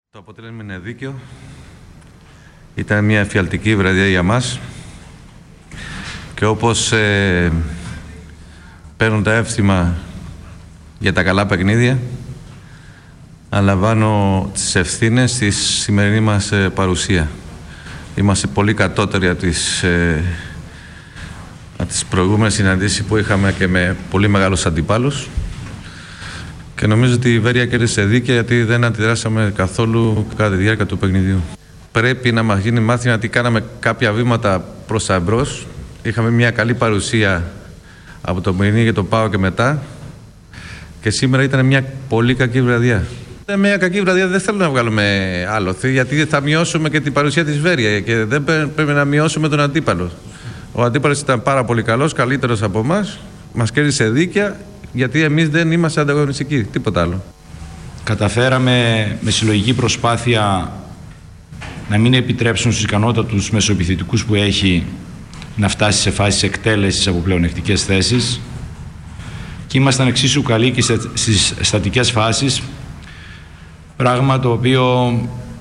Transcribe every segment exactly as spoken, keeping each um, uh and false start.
Το αποτέλεσμα είναι δίκαιο. Ήταν μια εφιαλτική βραδιά για μας και όπως ε, παίρνουν τα εύθυμα για τα καλά παιχνίδια, αναλαμβάνω τις ευθύνες στη σημερινή μας ε, παρουσία. Είμαστε πολύ κατώτεροι από τις, ε, από τις προηγούμενες συναντήσεις που είχαμε και με πολύ μεγάλους αντιπάλους. Και νομίζω ότι η Βέρεια κέρδισε δίκαια γιατί δεν αντιδράσαμε καθόλου κατά τη διάρκεια του παιχνιδιού. Πρέπει να μας γίνει μάθημα ότι κάναμε κάποια βήματα προς τα εμπρός. Είχαμε μια καλή παρουσία από το Μερινή και το ΠΑΟ και μετά. Και σήμερα ήταν μια πολύ κακή βραδιά. Ήταν μια κακή βραδιά, δεν θέλω να βγάλουμε άλλο, γιατί θα μειώσουμε και την παρουσία της Βέρεια και δεν πρέπει να μειώσουμε τον αντίπαλο. Ο αντίπαλος ήταν πάρα πολύ καλός, καλύτερος από εμάς. Μας κέρδισε δίκαια. Γιατί εμείς δεν είμαστε ανταγωνιστικοί, τίποτα άλλο. Καταφέραμε με συλλογική προσπάθεια να μην επιτρέψουν στους ικανότατους μεσοεπιθετικούς που έχει να φτάσει σε φάσεις εκτέλεσης από πλεονεκτικές θέσεις και ήμασταν εξίσου καλοί και στις στατικές φάσεις, πράγμα το οποίο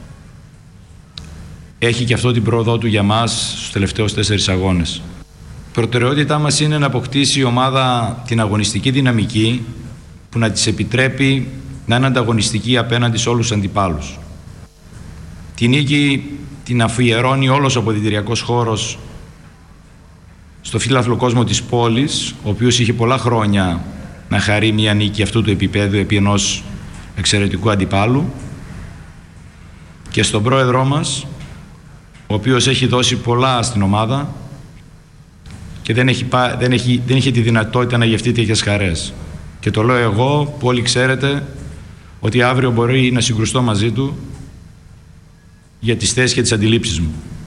έχει και αυτό την πρόοδό του για μας στους τελευταίους τέσσερις αγώνες. Η προτεραιότητά μας είναι να αποκτήσει η ομάδα την αγωνιστική δυναμική που να της επιτρέπει να είναι ανταγωνιστική απέναντι σε όλους τους αντιπάλους. Τη νίκη την αφιερώνει όλος ο αποδυτηριακός χώρος στο φύλαθλο κόσμο της πόλης, ο οποίος είχε πολλά χρόνια να χαρεί μια νίκη αυτού του επίπεδου επί ενός εξαιρετικού αντιπάλου, και στον πρόεδρό μας, ο οποίος έχει δώσει πολλά στην ομάδα και δεν, έχει, δεν, έχει, δεν είχε τη δυνατότητα να γευτεί τέτοιες χαρές. Και το λέω εγώ που όλοι ξέρετε ότι αύριο μπορεί να συγκρουστώ μαζί του για τις θέσεις και τις αντιλήψεις μου.